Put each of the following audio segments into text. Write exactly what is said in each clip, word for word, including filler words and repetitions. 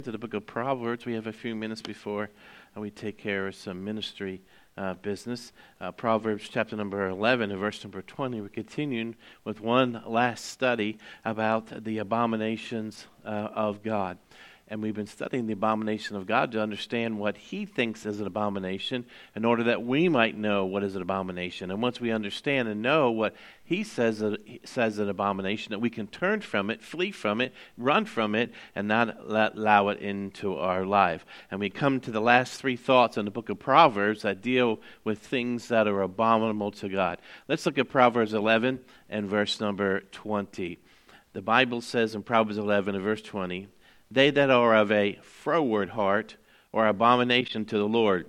To the book of Proverbs. We have a few minutes before uh, we take care of some ministry uh, business. Uh, Proverbs chapter number eleven and verse number twenty. We're continuing with one last study about the abominations uh, of God. And we've been studying the abomination of God to understand what He thinks is an abomination in order that we might know what is an abomination. And once we understand and know what He says says an abomination, that we can turn from it, flee from it, run from it, and not let, allow it into our life. And we come to the last three thoughts in the book of Proverbs that deal with things that are abominable to God. Let's look at Proverbs eleven and verse number twenty. The Bible says in Proverbs eleven and verse twenty, "They that are of a froward heart are abomination to the Lord,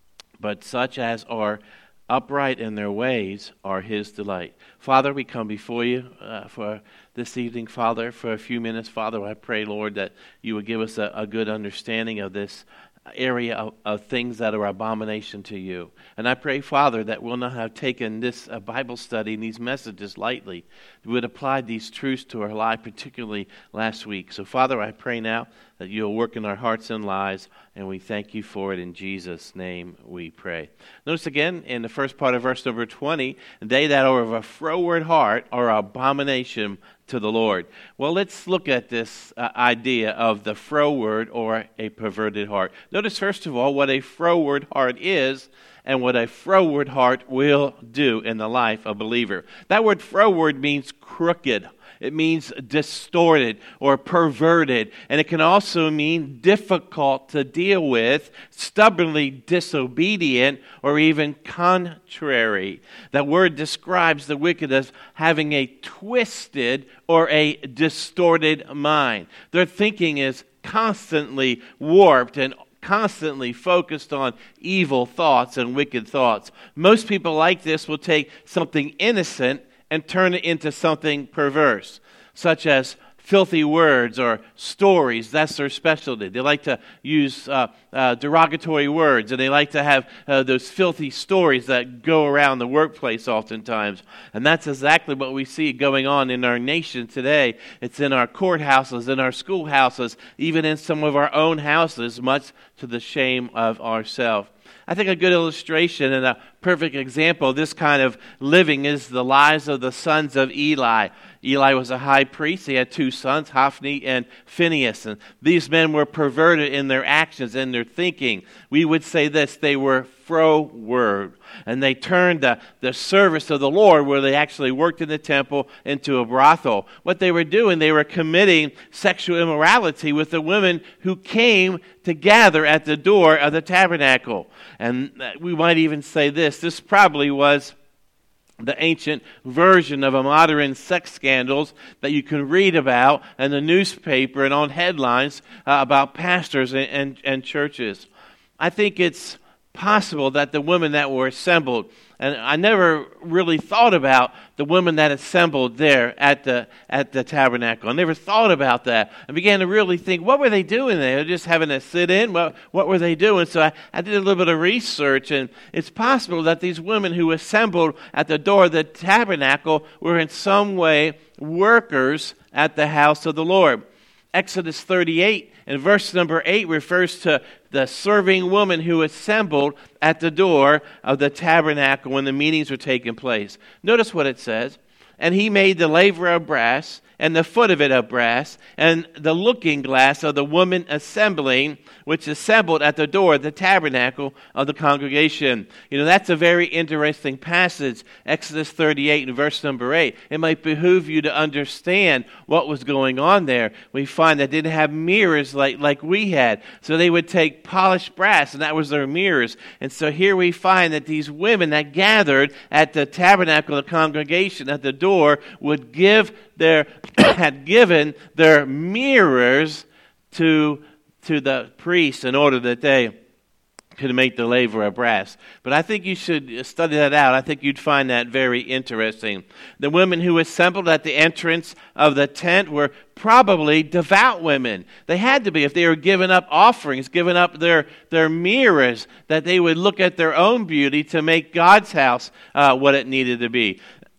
but such as are upright in their ways are His delight." Father, we come before You uh, for this evening, Father, for a few minutes. Father, I pray, Lord, that You would give us a, a good understanding of this area of, of things that are abomination to You. And I pray, Father, that we'll not have taken this uh, Bible study and these messages lightly. We would apply these truths to our life, particularly last week. So, Father, I pray now that You'll work in our hearts and lives, and we thank You for it. In Jesus' name we pray. Notice again in the first part of verse number twenty, "They that are of a froward heart are abomination to the Lord." Well, let's look at this uh, idea of the froward or a perverted heart. Notice, first of all, what a froward heart is and what a froward heart will do in the life of a believer. That word froward means crooked. It means distorted or perverted. And it can also mean difficult to deal with, stubbornly disobedient, or even contrary. That word describes the wicked as having a twisted or a distorted mind. Their thinking is constantly warped and constantly focused on evil thoughts and wicked thoughts. Most people like this will take something innocent and turn it into something perverse, such as filthy words or stories. That's their specialty. They like to use uh, uh, derogatory words, and they like to have uh, those filthy stories that go around the workplace oftentimes. And that's exactly what we see going on in our nation today. It's in our courthouses, in our schoolhouses, even in some of our own houses, much to the shame of ourselves. I think a good illustration and a perfect example of this kind of living is the lives of the sons of Eli. Eli was a high priest. He had two sons, Hophni and Phinehas. And these men were perverted in their actions and their thinking. We would say this: they were froward. And they turned the, the service of the Lord, where they actually worked in the temple, into a brothel. What they were doing, they were committing sexual immorality with the women who came to gather at the door of the tabernacle. And we might even say this: this probably was the ancient version of a modern sex scandals that you can read about in the newspaper and on headlines uh, about pastors and, and, and churches. I think it's possible that the women that were assembled, and I never really thought about the women that assembled there at the at the tabernacle. I never thought about that. I began to really think, what were they doing there? Just having a sit-in? What, what were they doing? So I, I did a little bit of research, and it's possible that these women who assembled at the door of the tabernacle were in some way workers at the house of the Lord. Exodus thirty-eight and verse number eight refers to the serving woman who assembled at the door of the tabernacle when the meetings were taking place. Notice what it says: "And he made the laver of brass, and the foot of it of brass, and the looking glass of the woman assembling, which assembled at the door of the tabernacle of the congregation." You know, that's a very interesting passage, Exodus thirty-eight and verse number eight. It might behoove you to understand what was going on there. We find that they didn't have mirrors like, like we had. So they would take polished brass, and that was their mirrors. And so here we find that these women that gathered at the tabernacle of the congregation at the door would give their had given their mirrors to to the priests in order that they could make the laver of brass. But I think you should study that out. I think you'd find that very interesting. The women who assembled at the entrance of the tent were probably devout women. They had to be, if they were giving up offerings, giving up their, their mirrors, that they would look at their own beauty to make God's house uh, what it needed to be.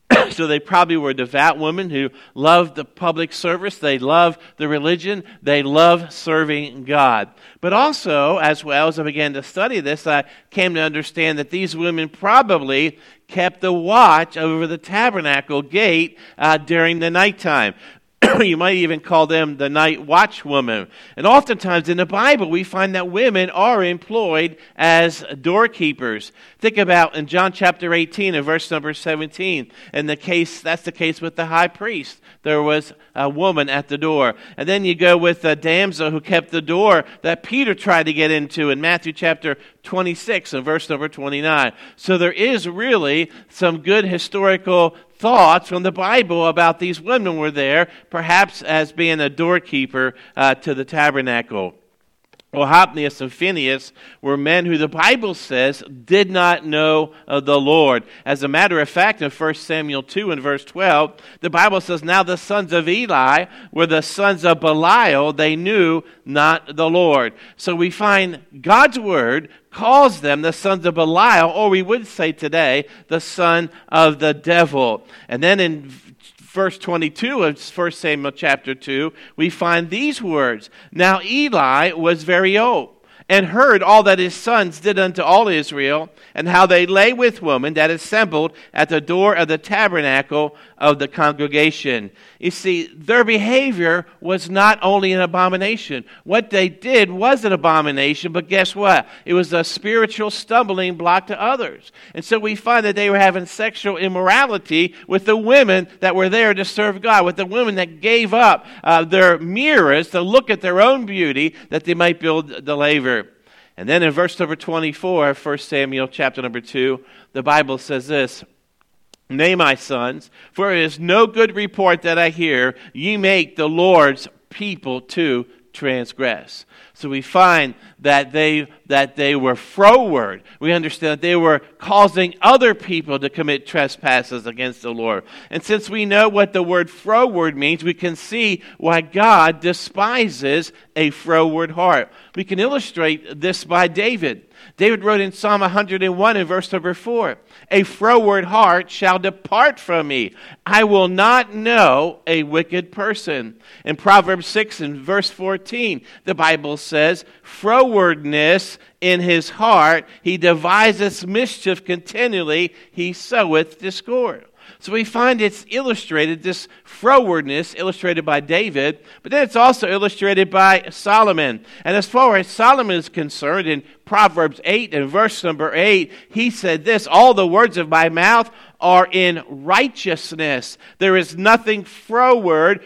So they probably were devout women who loved the public service. They loved the religion. They loved serving God. But also, as well as I began to study this, I came to understand that these women probably kept the watch over the tabernacle gate uh, during the nighttime. You might even call them the night watchwoman. And oftentimes in the Bible, we find that women are employed as doorkeepers. Think about in John chapter eighteen and verse number seventeen. In the case, that's the case with the high priest. There was a woman at the door. And then you go with the damsel who kept the door that Peter tried to get into in Matthew chapter twenty-six and verse number twenty-nine. So there is really some good historical thoughts from the Bible about these women were there, perhaps as being a doorkeeper uh, to the tabernacle. Well, Hophnius and Phinehas were men who the Bible says did not know of the Lord. As a matter of fact, in First Samuel two and verse twelve, the Bible says, "Now the sons of Eli were the sons of Belial, they knew not the Lord." So we find God's word calls them the sons of Belial, or we would say today, the son of the devil. And then in verse twenty-two of First Samuel chapter two, we find these words, "Now Eli was very old, and heard all that his sons did unto all Israel, and how they lay with women that assembled at the door of the tabernacle of the congregation." You see, their behavior was not only an abomination. What they did was an abomination, but guess what? It was a spiritual stumbling block to others. And so we find that they were having sexual immorality with the women that were there to serve God, with the women that gave up uh, their mirrors to look at their own beauty that they might build the laver. And then in verse number twenty-four, First Samuel chapter number two, the Bible says this, "Nay, my sons, for it is no good report that I hear, ye make the Lord's people to transgress." So we find that they that they were froward. We understand that they were causing other people to commit trespasses against the Lord. And since we know what the word froward means, we can see why God despises a froward heart. We can illustrate this by David. David wrote in Psalm one hundred one in verse number four, "A froward heart shall depart from me. I will not know a wicked person." In Proverbs six and verse fourteen, the Bible says, "Frowardness in his heart, he deviseth mischief continually, he soweth discord." So we find it's illustrated, this frowardness illustrated by David, but then it's also illustrated by Solomon. And as far as Solomon is concerned, in Proverbs eight and verse number eight, he said this, "All the words of my mouth are in righteousness. There is nothing froward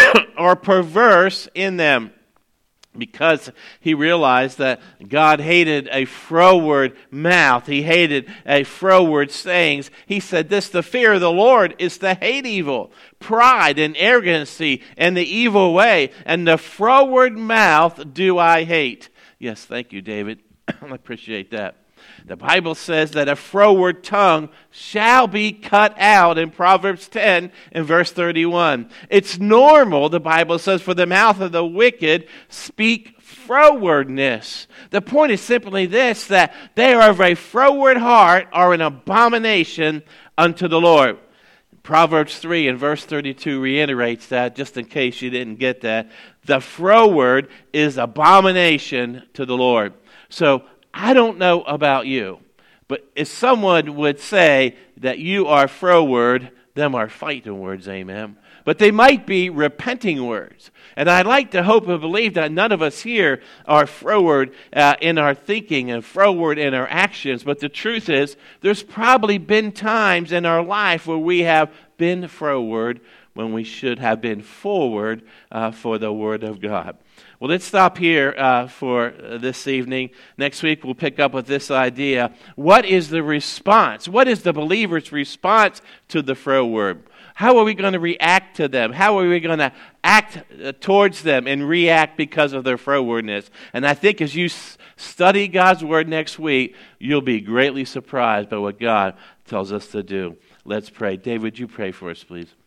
or perverse in them." Because he realized that God hated a froward mouth. He hated a froward sayings. He said this, "The fear of the Lord is to hate evil, pride and arrogancy and the evil way, and the froward mouth do I hate." Yes, thank you, David. I appreciate that. The Bible says that a froward tongue shall be cut out in Proverbs ten and verse thirty-one. It's normal, the Bible says, for the mouth of the wicked speak frowardness. The point is simply this, that they are of a froward heart, are an abomination unto the Lord. Proverbs three and verse thirty-two reiterates that, just in case you didn't get that. The froward is abomination to the Lord. So, I don't know about you, but if someone would say that you are froward, them are fighting words, amen. But they might be repenting words. And I'd like to hope and believe that none of us here are froward uh, in our thinking and froward in our actions. But the truth is, there's probably been times in our life where we have been froward when we should have been forward uh, for the Word of God. Well, let's stop here uh, for uh, this evening. Next week, we'll pick up with this idea. What is the response? What is the believer's response to the froward? How are we going to react to them? How are we going to act uh, towards them and react because of their frowardness? And I think as you s- study God's Word next week, you'll be greatly surprised by what God tells us to do. Let's pray. David, would you pray for us, please?